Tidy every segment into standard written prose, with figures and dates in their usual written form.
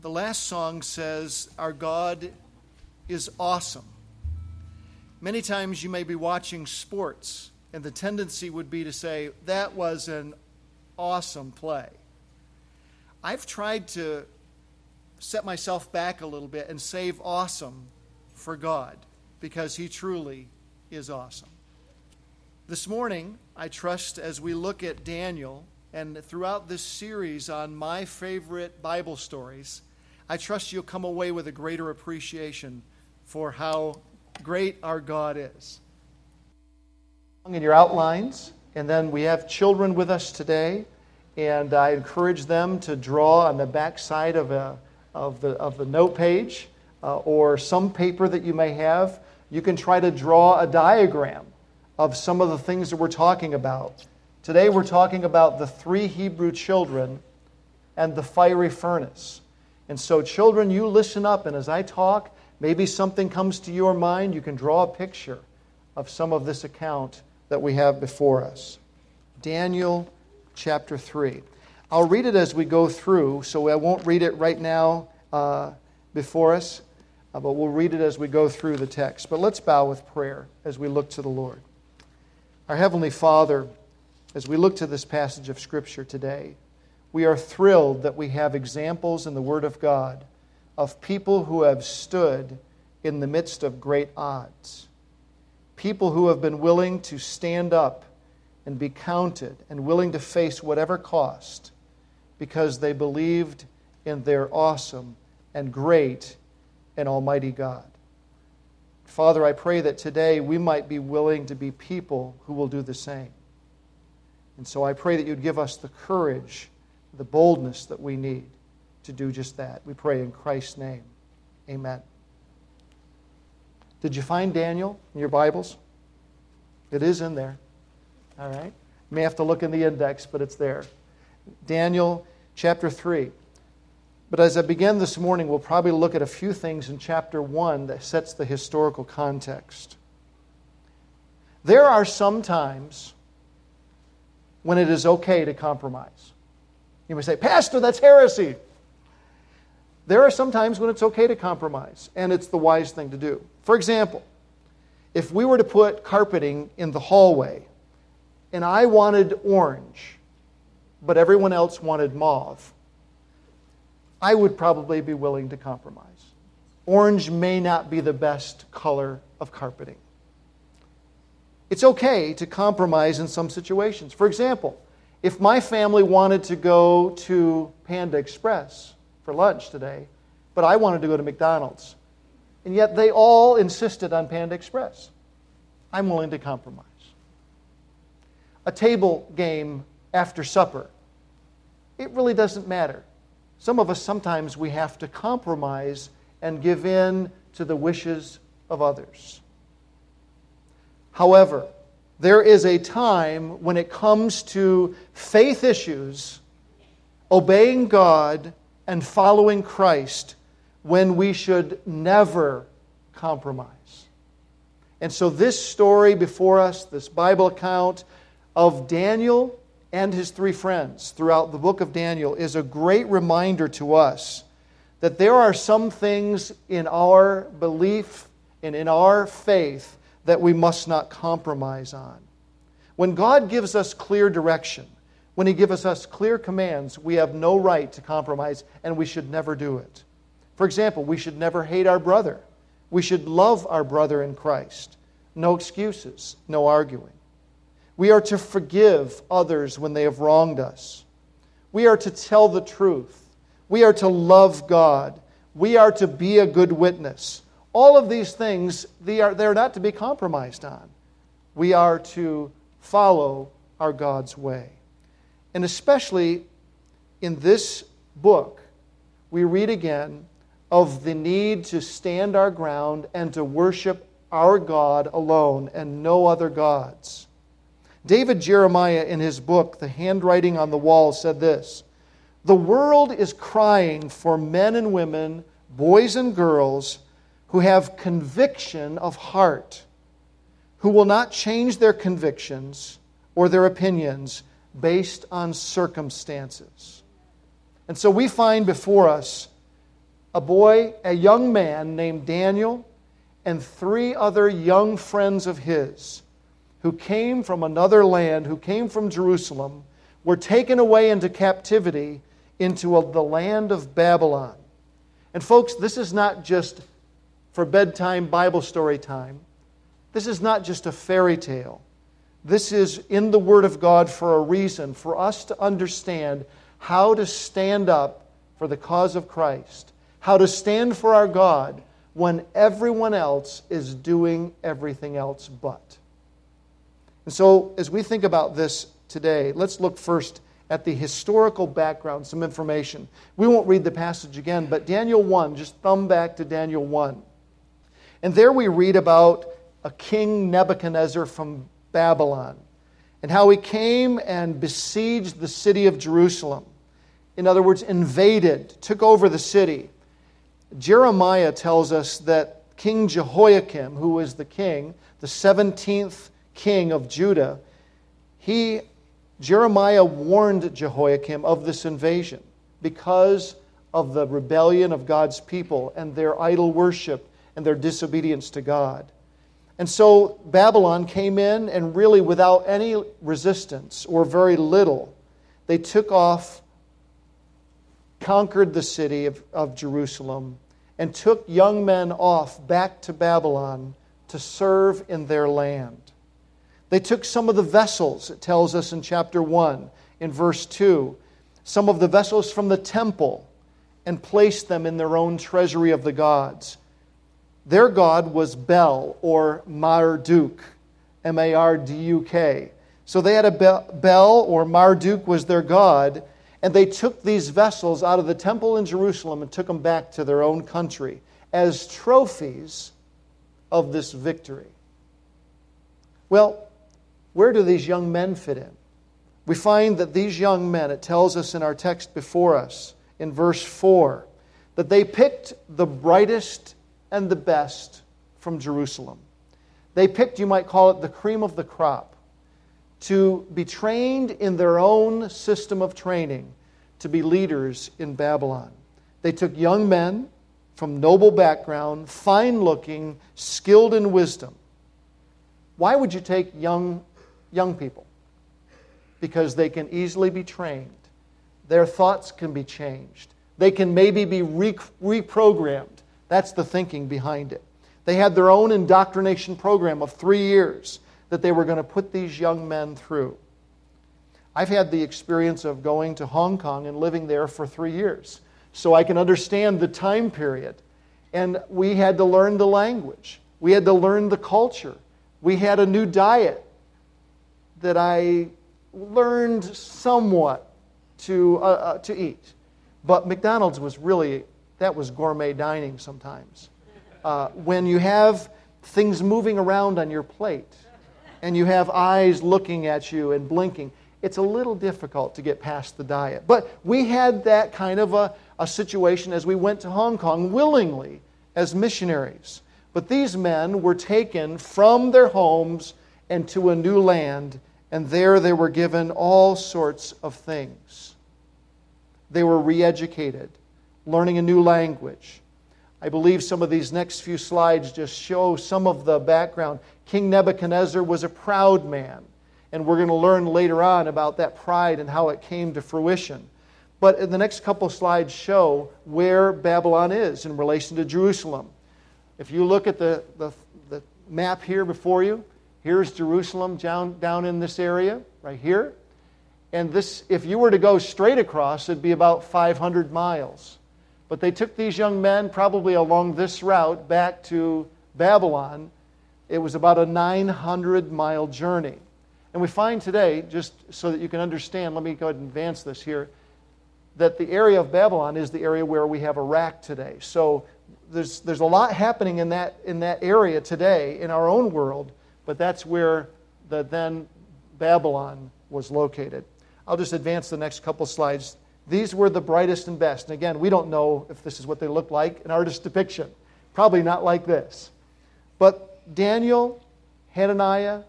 The last song says, "Our God is awesome." Many times you may be watching sports, and the tendency would be to say, "That was an awesome play." I've tried to set myself back a little bit and save awesome for God, because He truly is awesome. This morning, I trust as we look at Daniel, and throughout this series on my favorite Bible stories, I trust you'll come away with a greater appreciation for how great our God is. In your outlines, and then we have children with us today, and I encourage them to draw on the back side of the note page or some paper that you may have. You can try to draw a diagram of some of the things that we're talking about. Today we're talking about the 3 Hebrew children and the fiery furnace. And so children, you listen up, and as I talk, maybe something comes to your mind. You can draw a picture of some of this account that we have before us. Daniel chapter 3. I'll read it as we go through, so I won't read it right now before us, but we'll read it as we go through the text. But let's bow with prayer as we look to the Lord. Our Heavenly Father, as we look to this passage of Scripture today, we are thrilled that we have examples in the Word of God of people who have stood in the midst of great odds. People who have been willing to stand up and be counted and willing to face whatever cost because they believed in their awesome and great and almighty God. Father, I pray that today we might be willing to be people who will do the same. And so I pray that you'd give us the courage, the boldness that we need to do just that. We pray in Christ's name. Amen. Did you find Daniel in your Bibles? It is in there. All right. You may have to look in the index, but it's there. Daniel chapter 3. But as I begin this morning, we'll probably look at a few things in chapter 1 that sets the historical context. There are some times when it is okay to compromise. You may say, "Pastor, that's heresy." There are some times when it's okay to compromise, and it's the wise thing to do. For example, if we were to put carpeting in the hallway, and I wanted orange, but everyone else wanted mauve, I would probably be willing to compromise. Orange may not be the best color of carpeting. It's okay to compromise in some situations. For example, if my family wanted to go to Panda Express for lunch today, but I wanted to go to McDonald's, and yet they all insisted on Panda Express, I'm willing to compromise. A table game after supper, it really doesn't matter. Some of us, sometimes we have to compromise and give in to the wishes of others. However, there is a time when it comes to faith issues, obeying God and following Christ, when we should never compromise. And so this story before us, this Bible account of Daniel and his 3 friends throughout the book of Daniel, is a great reminder to us that there are some things in our belief and in our faith that we must not compromise on. When God gives us clear direction, when He gives us clear commands, we have no right to compromise, and we should never do it. For example, we should never hate our brother. We should love our brother in Christ. No excuses, no arguing. We are to forgive others when they have wronged us. We are to tell the truth. We are to love God. We are to be a good witness. All of these things, they're not to be compromised on. We are to follow our God's way. And especially in this book, we read again of the need to stand our ground and to worship our God alone and no other gods. David Jeremiah, in his book, The Handwriting on the Wall, said this: "The world is crying for men and women, boys and girls, who have conviction of heart, who will not change their convictions or their opinions based on circumstances." And so we find before us a young man named Daniel, and 3 other young friends of his who came from another land, who came from Jerusalem, were taken away into captivity into the land of Babylon. And folks, this is not just for bedtime Bible story time. This is not just a fairy tale. This is in the Word of God for a reason, for us to understand how to stand up for the cause of Christ, how to stand for our God when everyone else is doing everything else but. And so, as we think about this today, let's look first at the historical background, some information. We won't read the passage again, but Daniel 1, just thumb back to Daniel 1. And there we read about a king Nebuchadnezzar from Babylon and how he came and besieged the city of Jerusalem. In other words, invaded, took over the city. Jeremiah tells us that King Jehoiakim, who was the king, the 17th king of Judah, Jeremiah warned Jehoiakim of this invasion because of the rebellion of God's people and their idol worship and their disobedience to God. And so Babylon came in, and really without any resistance or very little, they took off, conquered the city of Jerusalem, and took young men off back to Babylon to serve in their land. They took some of the vessels, it tells us in chapter 1, in verse 2, some of the vessels from the temple, and placed them in their own treasury of the gods. Their god was Bel, or Marduk, M-A-R-D-U-K. So they had a Bel, or Marduk was their god, and they took these vessels out of the temple in Jerusalem and took them back to their own country as trophies of this victory. Well, where do these young men fit in? We find that these young men, it tells us in our text before us, in verse 4, that they picked the brightest and the best from Jerusalem. They picked, you might call it, the cream of the crop, to be trained in their own system of training to be leaders in Babylon. They took young men from noble background, fine-looking, skilled in wisdom. Why would you take young people? Because they can easily be trained. Their thoughts can be changed. They can maybe be reprogrammed. That's the thinking behind it. They had their own indoctrination program of 3 years that they were going to put these young men through. I've had the experience of going to Hong Kong and living there for 3 years, so I can understand the time period. And we had to learn the language. We had to learn the culture. We had a new diet that I learned somewhat to eat. But McDonald's was really, that was gourmet dining sometimes. When you have things moving around on your plate and you have eyes looking at you and blinking, it's a little difficult to get past the diet. But we had that kind of a situation as we went to Hong Kong willingly as missionaries. But these men were taken from their homes and to a new land, and there they were given all sorts of things. They were re-educated, learning a new language. I believe some of these next few slides just show some of the background. King Nebuchadnezzar was a proud man, and we're going to learn later on about that pride and how it came to fruition. But the next couple slides show where Babylon is in relation to Jerusalem. If you look at the map here before you, here's Jerusalem down in this area, right here. And this, if you were to go straight across, it'd be about 500 miles. But they took these young men probably along this route back to Babylon. It was about a 900-mile journey. And we find today, just so that you can understand, let me go ahead and advance this here, that the area of Babylon is the area where we have Iraq today. So there's a lot happening in that area today in our own world, but that's where the then Babylon was located. I'll just advance the next couple slides. These were the brightest and best. And again, we don't know if this is what they look like, an artist's depiction. Probably not like this. But Daniel, Hananiah,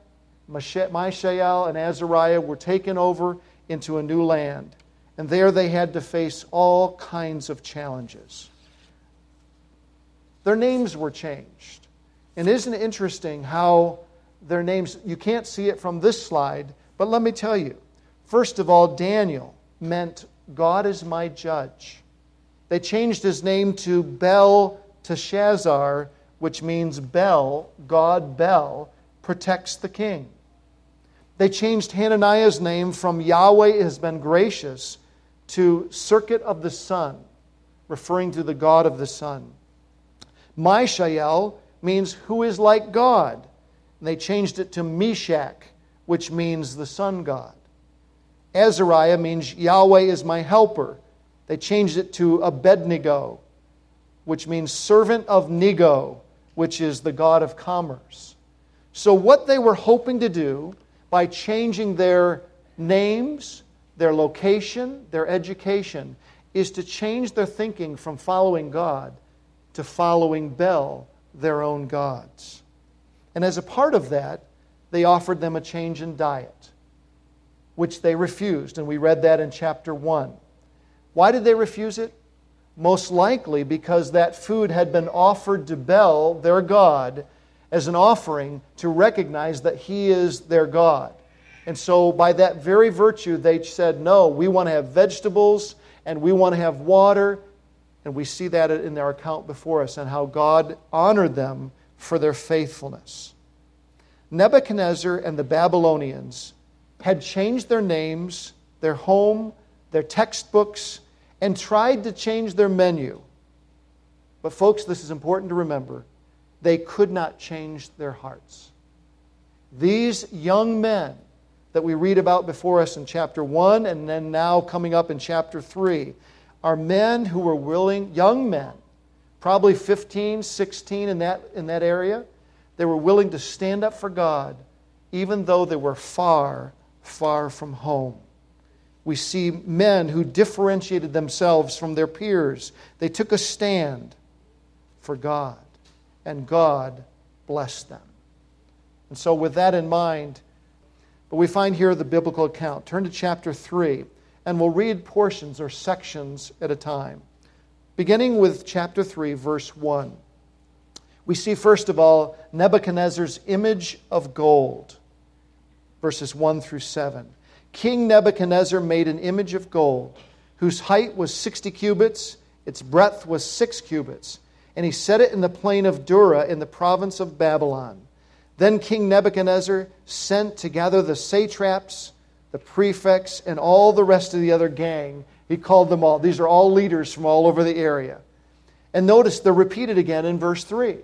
Mishael, and Azariah were taken over into a new land. And there they had to face all kinds of challenges. their names were changed. And isn't it interesting how their names, you can't see it from this slide, but let me tell you. First of all, Daniel meant God is my judge. They changed his name to Belteshazzar, which means Bel, God Bel, protects the king. They changed Hananiah's name from Yahweh has been gracious to Circuit of the Sun, referring to the God of the sun. Mishael means who is like God. And they changed it to Meshach, which means the sun god. Azariah means Yahweh is my helper. They changed it to Abednego, which means servant of Nego, which is the god of commerce. So what they were hoping to do by changing their names, their location, their education, is to change their thinking from following God to following Bel, their own gods. And as a part of that, they offered them a change in diet, which they refused, and we read that in chapter 1. Why did they refuse it? Most likely because that food had been offered to Bel, their god, as an offering to recognize that he is their God. And so by that very virtue, they said, no, we want to have vegetables and we want to have water. And we see that in their account before us and how God honored them for their faithfulness. Nebuchadnezzar and the Babylonians had changed their names, their home, their textbooks, and tried to change their menu. But folks, this is important to remember. They could not change their hearts. These young men that we read about before us in chapter 1 and then now coming up in chapter 3 are men who were willing, young men, probably 15, 16 in that area. They were willing to stand up for God even though they were far, far from home. We see men who differentiated themselves from their peers. They took a stand for God, and God blessed them. And so with that in mind, but we find here the biblical account. Turn to chapter 3, and we'll read portions or sections at a time. Beginning with chapter 3, verse 1. We see, first of all, Nebuchadnezzar's image of gold. Verses 1 through 7. King Nebuchadnezzar made an image of gold, whose height was 60 cubits, its breadth was 6 cubits, and he set it in the plain of Dura in the province of Babylon. Then King Nebuchadnezzar sent to gather the satraps, the prefects, and all the rest of the other gang. He called them all. These are all leaders from all over the area. And notice they're repeated again in verse 3.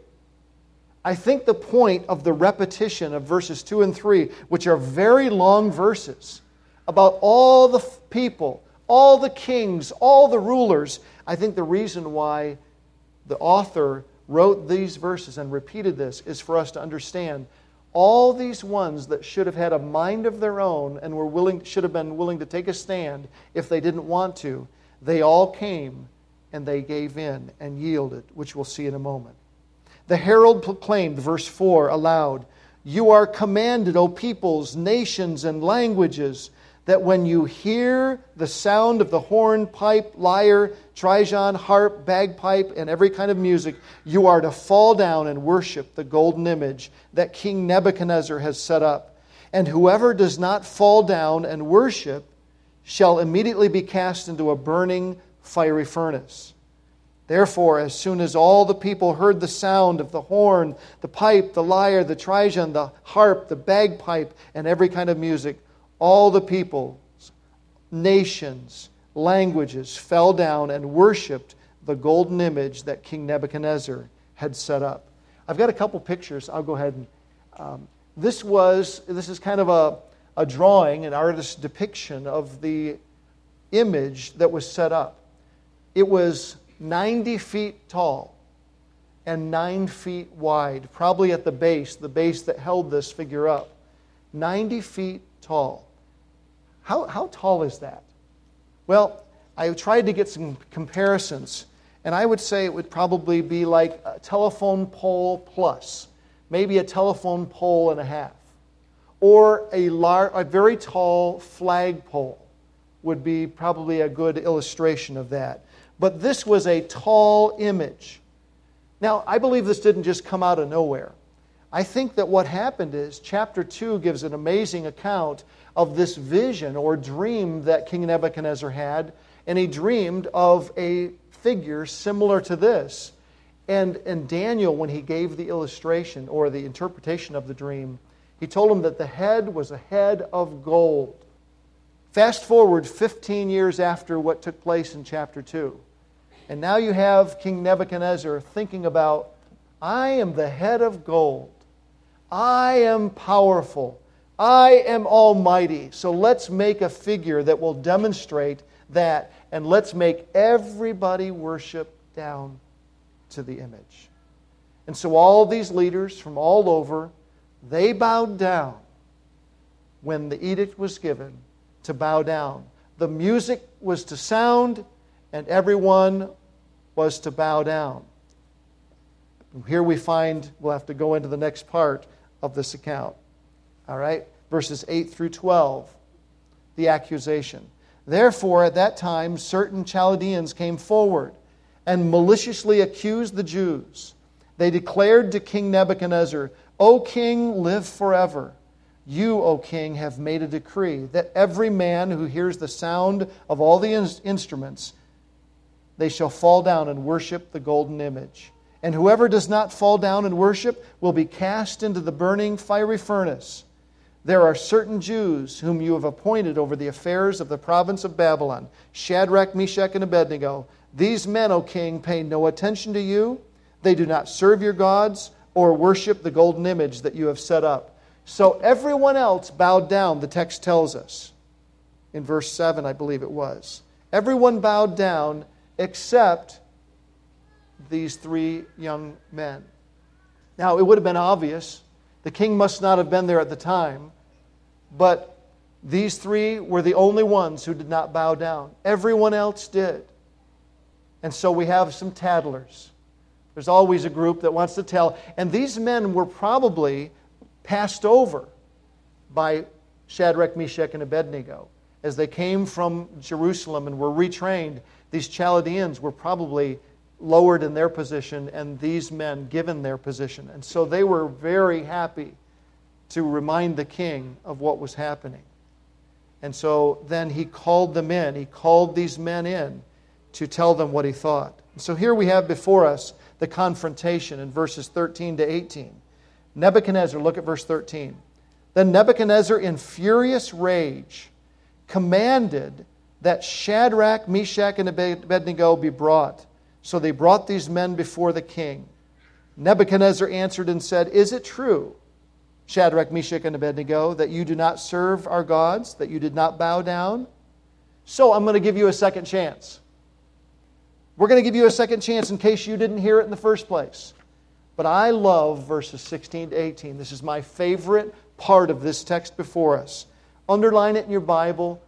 I think the point of the repetition of verses 2 and 3, which are very long verses, about all the people, all the kings, all the rulers, I think the reason why the author wrote these verses and repeated this is for us to understand all these ones that should have had a mind of their own and should have been willing to take a stand if they didn't want to, they all came and they gave in and yielded, which we'll see in a moment. The herald proclaimed, verse 4, aloud, "You are commanded, O peoples, nations, and languages, that when you hear the sound of the horn, pipe, lyre, trigon, harp, bagpipe, and every kind of music, you are to fall down and worship the golden image that King Nebuchadnezzar has set up. And whoever does not fall down and worship shall immediately be cast into a burning fiery furnace." Therefore, as soon as all the people heard the sound of the horn, the pipe, the lyre, the trigon, the harp, the bagpipe, and every kind of music, all the peoples, nations, languages fell down and worshipped the golden image that King Nebuchadnezzar had set up. I've got a couple pictures. I'll go ahead and... This is kind of a drawing, an artist's depiction of the image that was set up. It was 90 feet tall and 9 feet wide, probably at the base that held this figure up. 90 feet tall. How tall is that? Well, I tried to get some comparisons, and I would say it would probably be like a telephone pole plus, maybe a telephone pole and a half, or a very tall flagpole would be probably a good illustration of that. But this was a tall image. Now, I believe this didn't just come out of nowhere. I think that what happened is chapter 2 gives an amazing account of this vision or dream that King Nebuchadnezzar had, and he dreamed of a figure similar to this. And Daniel, when he gave the illustration or the interpretation of the dream, he told him that the head was a head of gold. Fast forward 15 years after what took place in chapter 2. And now you have King Nebuchadnezzar thinking about, I am the head of gold. I am powerful. I am almighty. So let's make a figure that will demonstrate that, and let's make everybody worship down to the image. And so all these leaders from all over, they bowed down when the edict was given to bow down. The music was to sound, and everyone was to bow down. Here we find, we'll have to go into the next part of this account. All right? Verses 8 through 12. The accusation. Therefore, at that time, certain Chaldeans came forward and maliciously accused the Jews. They declared to King Nebuchadnezzar, O king, live forever. You, O king, have made a decree that every man who hears the sound of all the instruments, they shall fall down and worship the golden image. And whoever does not fall down and worship will be cast into the burning fiery furnace. There are certain Jews whom you have appointed over the affairs of the province of Babylon, Shadrach, Meshach, and Abednego. These men, O king, pay no attention to you. They do not serve your gods or worship the golden image that you have set up. So everyone else bowed down, the text tells us. In verse 7, I believe it was. Everyone bowed down except these three young men. Now, it would have been obvious. The king must not have been there at the time. But these three were the only ones who did not bow down. Everyone else did. And so we have some tattlers. There's always a group that wants to tell. And these men were probably passed over by Shadrach, Meshach, and Abednego. As they came from Jerusalem and were retrained, these Chaldeans were probably lowered in their position and these men given their position. And so they were very happy to remind the king of what was happening. And so then he called them in. He called these men in to tell them what he thought. So here we have before us the confrontation in verses 13 to 18. Nebuchadnezzar, look at verse 13. Then Nebuchadnezzar, in furious rage, commanded that Shadrach, Meshach, and Abednego be brought. So they brought these men before the king. Nebuchadnezzar answered and said, Is it true, Shadrach, Meshach, and Abednego, that you do not serve our gods, that you did not bow down? So I'm going to give you a second chance. We're going to give you a second chance in case you didn't hear it in the first place. But I love verses 16 to 18. This is my favorite part of this text before us. Underline it in your Bible.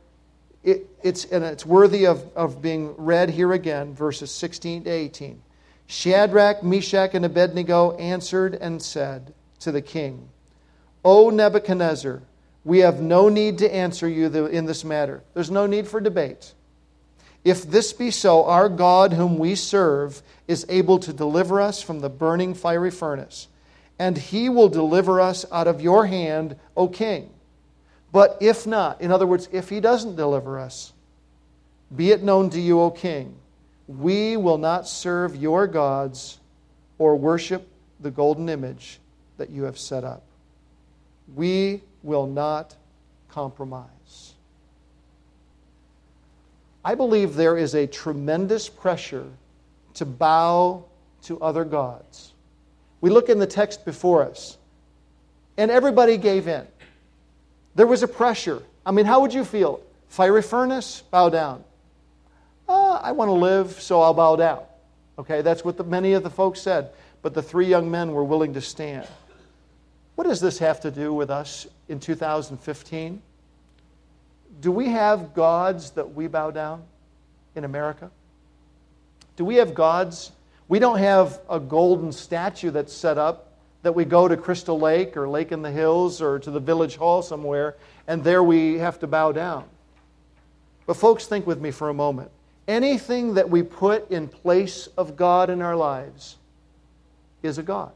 It's worthy of being read here again, verses 16 to 18. Shadrach, Meshach, and Abednego answered and said to the king, O Nebuchadnezzar, we have no need to answer you in this matter. There's no need for debate. If this be so, our God whom we serve is able to deliver us from the burning fiery furnace, and He will deliver us out of your hand, O king. But if not, in other words, if He doesn't deliver us, be it known to you, O king, we will not serve your gods or worship the golden image that you have set up. We will not compromise. I believe there is a tremendous pressure to bow to other gods. We look in the text before us, and everybody gave in. There was a pressure. I mean, how would you feel? Fiery furnace? Bow down. I want to live, so I'll bow down. Okay, that's what many of the folks said. But the three young men were willing to stand. What does this have to do with us in 2015? Do we have gods that we bow down in America? Do we have gods? We don't have a golden statue that's set up that we go to Crystal Lake or Lake in the Hills or to the village hall somewhere, and there we have to bow down. But folks, think with me for a moment. Anything that we put in place of God in our lives is a god.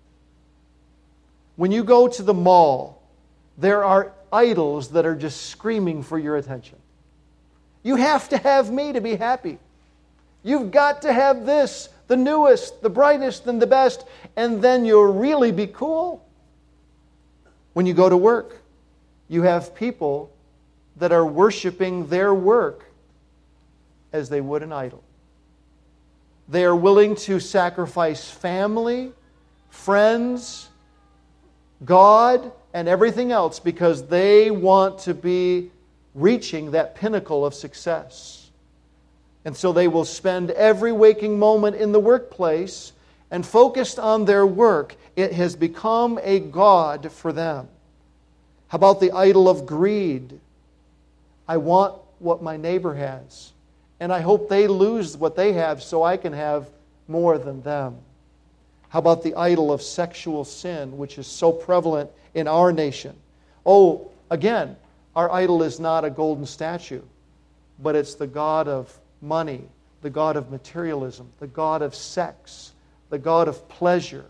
When you go to the mall, there are idols that are just screaming for your attention. You have to have me to be happy. You've got to have this, the newest, the brightest, and the best, and then you'll really be cool. When you go to work, you have people that are worshiping their work as they would an idol. They are willing to sacrifice family, friends, God, and everything else because they want to be reaching that pinnacle of success. And so they will spend every waking moment in the workplace and focused on their work. It has become a god for them. How about the idol of greed? I want what my neighbor has, and I hope they lose what they have so I can have more than them. How about the idol of sexual sin, which is so prevalent in our nation? Oh, again, our idol is not a golden statue, but it's the god of money, the god of materialism, the god of sex, the god of pleasure.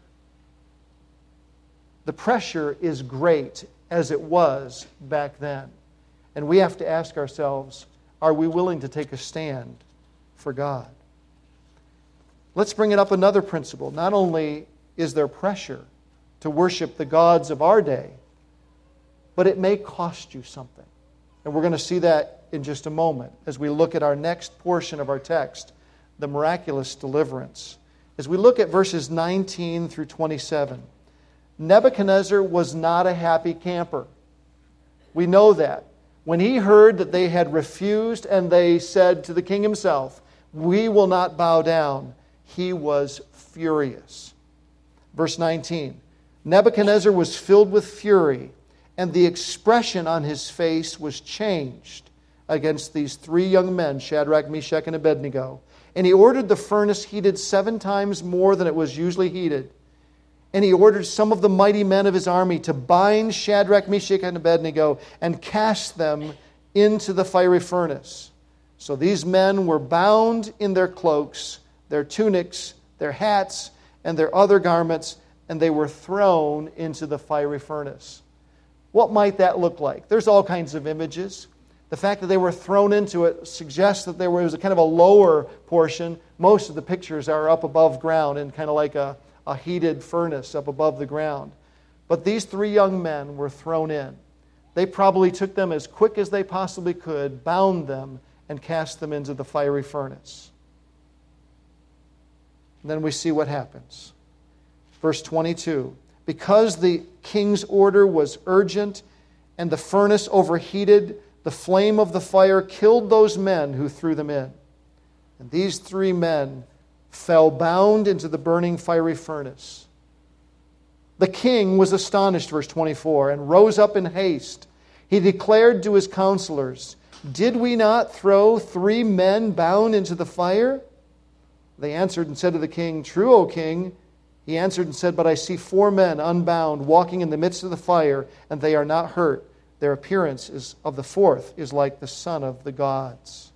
The pressure is great as it was back then. And we have to ask ourselves, are we willing to take a stand for God? Let's bring it up another principle. Not only is there pressure to worship the gods of our day, but it may cost you something. And we're going to see that in just a moment as we look at our next portion of our text, the miraculous deliverance. As we look at verses 19 through 27, Nebuchadnezzar was not a happy camper. We know that. When he heard that they had refused and they said to the king himself, "We will not bow down," he was furious. Verse 19, Nebuchadnezzar was filled with fury, and the expression on his face was changed against these three young men, Shadrach, Meshach, and Abednego. And he ordered the furnace heated 7 times more than it was usually heated. And he ordered some of the mighty men of his army to bind Shadrach, Meshach, and Abednego and cast them into the fiery furnace. So these men were bound in their cloaks, their tunics, their hats, and their other garments, and they were thrown into the fiery furnace. What might that look like? There's all kinds of images. The fact that they were thrown into it suggests that there was a kind of a lower portion. Most of the pictures are up above ground in kind of like a heated furnace up above the ground. But these 3 young men were thrown in. They probably took them as quick as they possibly could, bound them, and cast them into the fiery furnace. And then we see what happens. Verse 22, because the king's order was urgent and the furnace overheated, the flame of the fire killed those men who threw them in. And these 3 men fell bound into the burning fiery furnace. The king was astonished, verse 24, and rose up in haste. He declared to his counselors, "Did we not throw 3 men bound into the fire?" They answered and said to the king, "True, O king." He answered and said, "But I see 4 men unbound, walking in the midst of the fire, and they are not hurt. Their appearance of the 4th is like the son of the gods."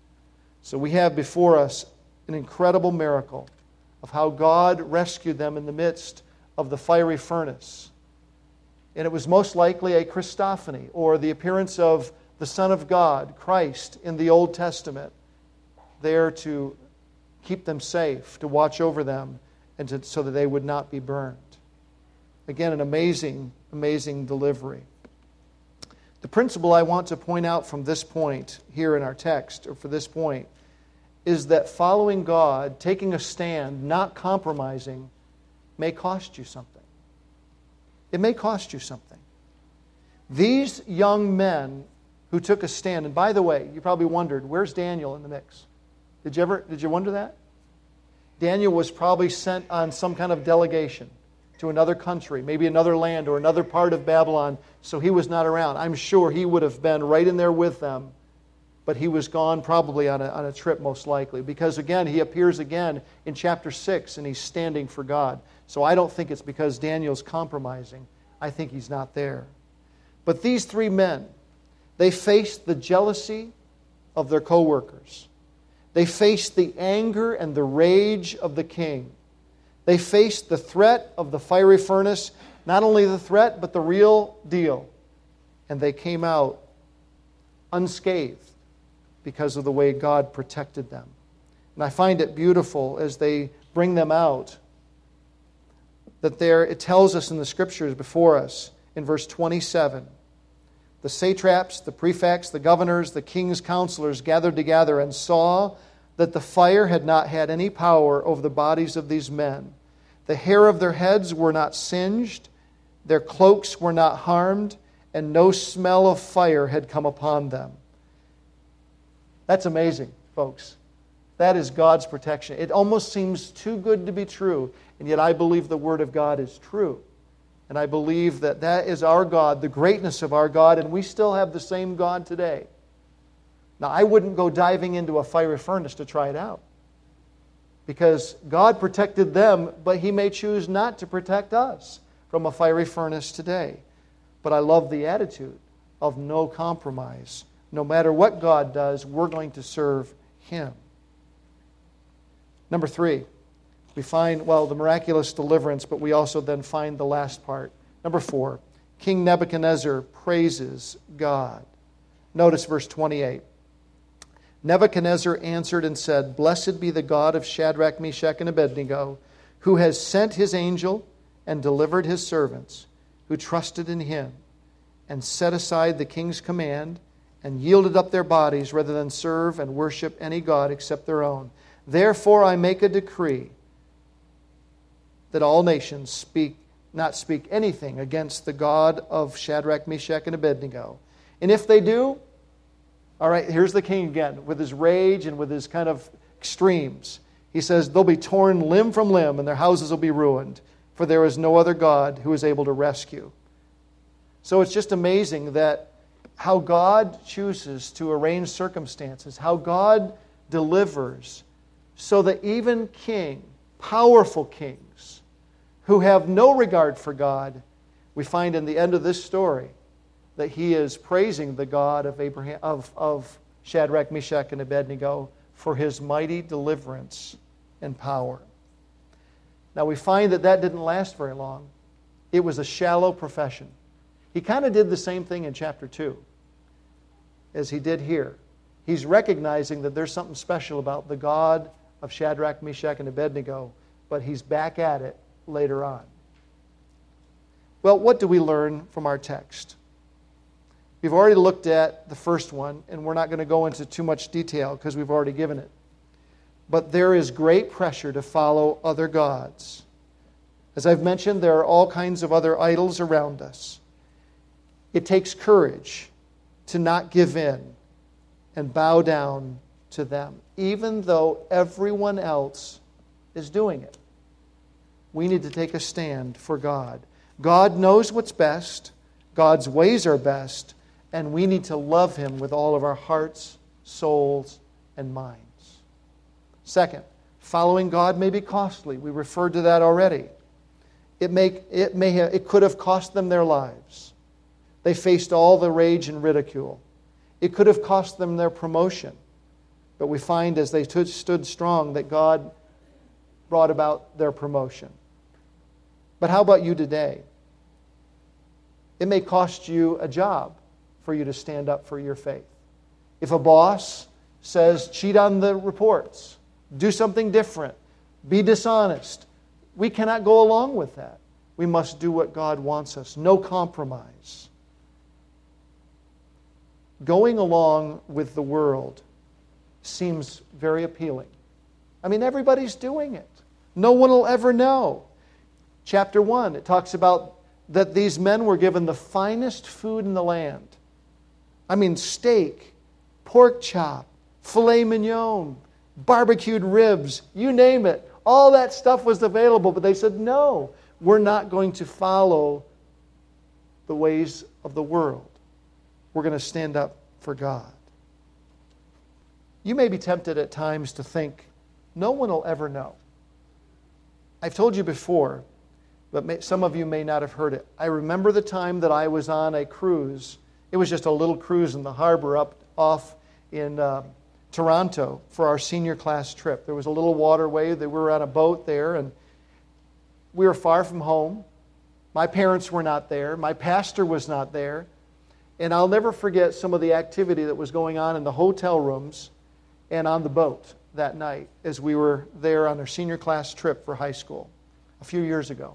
So we have before us an incredible miracle of how God rescued them in the midst of the fiery furnace. And it was most likely a Christophany, or the appearance of the Son of God, Christ, in the Old Testament, there to keep them safe, to watch over them, and so that they would not be burned. Again, an amazing, amazing delivery. The principle I want to point out from this point here in our text, or for this point, is that following God, taking a stand, not compromising, may cost you something. It may cost you something. These young men who took a stand, and by the way, you probably wondered, where's Daniel in the mix? Did you wonder that? Daniel was probably sent on some kind of delegation to another country, maybe another land or another part of Babylon, so he was not around. I'm sure he would have been right in there with them, but he was gone probably on a trip most likely. Because again, he appears again in chapter 6 and he's standing for God. So I don't think it's because Daniel's compromising. I think he's not there. But these 3 men, they faced the jealousy of their co-workers. They faced the anger and the rage of the king. They faced the threat of the fiery furnace, not only the threat, but the real deal. And they came out unscathed because of the way God protected them. And I find it beautiful as they bring them out that it tells us in the Scriptures before us in verse 27, the satraps, the prefects, the governors, the king's counselors gathered together and saw that the fire had not had any power over the bodies of these men. The hair of their heads were not singed, their cloaks were not harmed, and no smell of fire had come upon them. That's amazing, folks. That is God's protection. It almost seems too good to be true, and yet I believe the Word of God is true. And I believe that that is our God, the greatness of our God, and we still have the same God today. Now, I wouldn't go diving into a fiery furnace to try it out, because God protected them, but He may choose not to protect us from a fiery furnace today. But I love the attitude of no compromise. No matter what God does, we're going to serve Him. Number 3, we find, the miraculous deliverance, but we also then find the last part. Number 4, King Nebuchadnezzar praises God. Notice verse 28. Nebuchadnezzar answered and said, "Blessed be the God of Shadrach, Meshach, and Abednego, who has sent His angel and delivered His servants, who trusted in Him, and set aside the king's command, and yielded up their bodies rather than serve and worship any god except their own. Therefore I make a decree that all nations not speak anything against the God of Shadrach, Meshach, and Abednego. And if they do," all right, here's the king again, with his rage and with his kind of extremes. He says, "They'll be torn limb from limb, and their houses will be ruined, for there is no other God who is able to rescue." So it's just amazing that how God chooses to arrange circumstances, how God delivers, so that even powerful kings, who have no regard for God, we find in the end of this story that he is praising the God of Shadrach, Meshach, and Abednego for His mighty deliverance and power. Now we find that didn't last very long. It was a shallow profession. He kind of did the same thing in chapter 2 as he did here. He's recognizing that there's something special about the God of Shadrach, Meshach, and Abednego, but he's back at it later on. Well, what do we learn from our text? We've already looked at the first one, and we're not going to go into too much detail because we've already given it. But there is great pressure to follow other gods. As I've mentioned, there are all kinds of other idols around us. It takes courage to not give in and bow down to them, even though everyone else is doing it. We need to take a stand for God. God knows what's best. God's ways are best. And we need to love Him with all of our hearts, souls, and minds. Second, following God may be costly. We referred to that already. It could have cost them their lives. They faced all the rage and ridicule. It could have cost them their promotion. But we find as they stood strong that God brought about their promotion. But how about you today? It may cost you a job for you to stand up for your faith. If a boss says, cheat on the reports, do something different, be dishonest, we cannot go along with that. We must do what God wants us. No compromise. Going along with the world seems very appealing. I mean, everybody's doing it. No one will ever know. Chapter 1, it talks about that these men were given the finest food in the land. I mean, steak, pork chop, filet mignon, barbecued ribs, you name it. All that stuff was available, but they said, no, we're not going to follow the ways of the world. We're going to stand up for God. You may be tempted at times to think, no one will ever know. I've told you before, but some of you may not have heard it. I remember the time that I was on a cruise. It was just a little cruise in the harbor off in Toronto for our senior class trip. There was a little waterway. We were on a boat there, and We were far from home. My parents were not there. My pastor was not there. And I'll never forget some of the activity that was going on in the hotel rooms and on the boat that night as we were there on our senior class trip for high school a few years ago.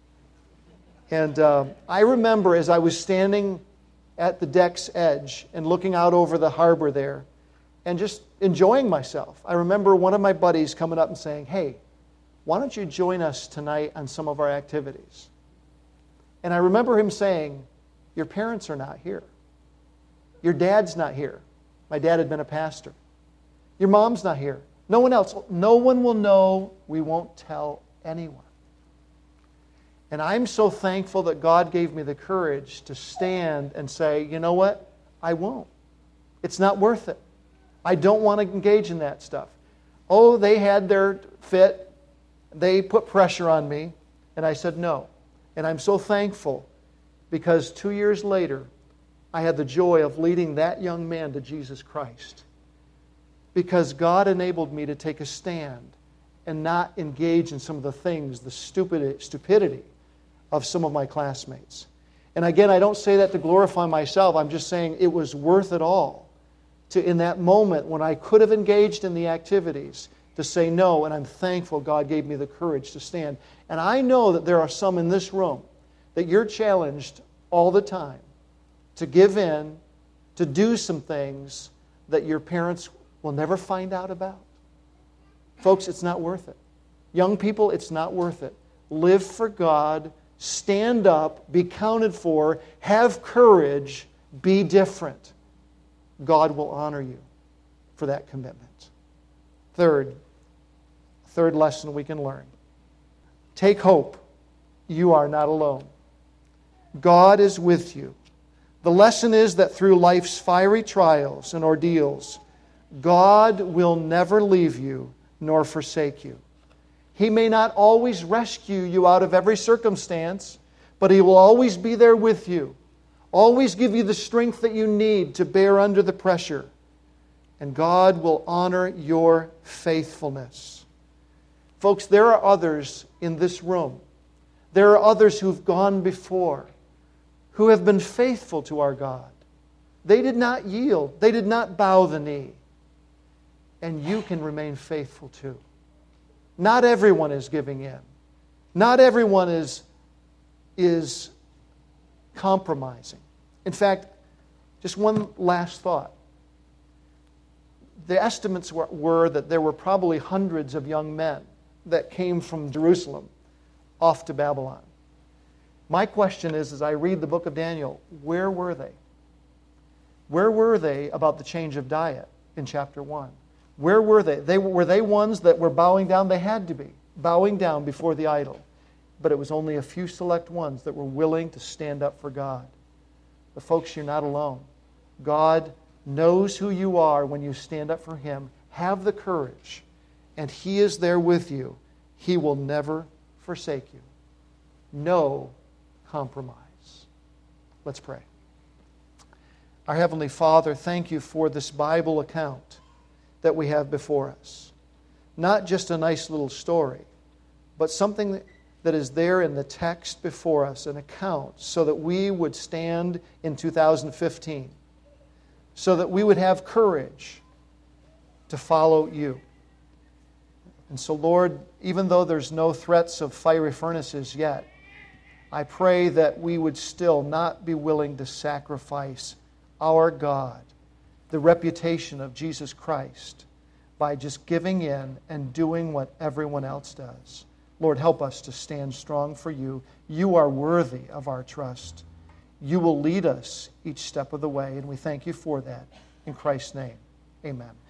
And I remember as I was standing at the deck's edge and looking out over the harbor there and just enjoying myself, I remember one of my buddies coming up and saying, "Hey, why don't you join us tonight on some of our activities?" And I remember him saying, "Your parents are not here. Your dad's not here." My dad had been a pastor. "Your mom's not here. No one else. No one will know. We won't tell anyone." And I'm so thankful that God gave me the courage to stand and say, "You know what? I won't. It's not worth it. I don't want to engage in that stuff." Oh, they had their fit. They put pressure on me. And I said no. And I'm so thankful because 2 years later, I had the joy of leading that young man to Jesus Christ. Because God enabled me to take a stand and not engage in some of the things, the stupidity of some of my classmates. And again, I don't say that to glorify myself. I'm just saying it was worth it all to, in that moment when I could have engaged in the activities, to say no. And I'm thankful God gave me the courage to stand. And I know that there are some in this room that you're challenged all the time to give in, to do some things that your parents will never find out about. Folks, it's not worth it. Young people, it's not worth it. Live for God. Stand up. Be counted for. Have courage. Be different. God will honor you for that commitment. Third lesson we can learn. Take hope. You are not alone. God is with you. The lesson is that through life's fiery trials and ordeals, God will never leave you nor forsake you. He may not always rescue you out of every circumstance, but He will always be there with you. Always give you the strength that you need to bear under the pressure. And God will honor your faithfulness. Folks, there are others in this room. There are others who've gone before, who have been faithful to our God. They did not yield. They did not bow the knee. And you can remain faithful too. Not everyone is giving in. Not everyone is compromising. In fact, just one last thought. The estimates were that there were probably hundreds of young men that came from Jerusalem off to Babylon. My question is, as I read the book of Daniel, where were they? Where were they about the change of diet in chapter 1? Where were they? Were they ones that were bowing down? They had to be, bowing down before the idol. But it was only a few select ones that were willing to stand up for God. But folks, you're not alone. God knows who you are when you stand up for Him. Have the courage, and He is there with you. He will never forsake you. No compromise. Let's pray. Our Heavenly Father, thank you for this Bible account that we have before us. Not just a nice little story, but something that is there in the text before us, an account, so that we would stand in 2015, so that we would have courage to follow you. And so, Lord, even though there's no threats of fiery furnaces yet, I pray that we would still not be willing to sacrifice our God, the reputation of Jesus Christ, by just giving in and doing what everyone else does. Lord, help us to stand strong for you. You are worthy of our trust. You will lead us each step of the way, and we thank you for that. In Christ's name, amen.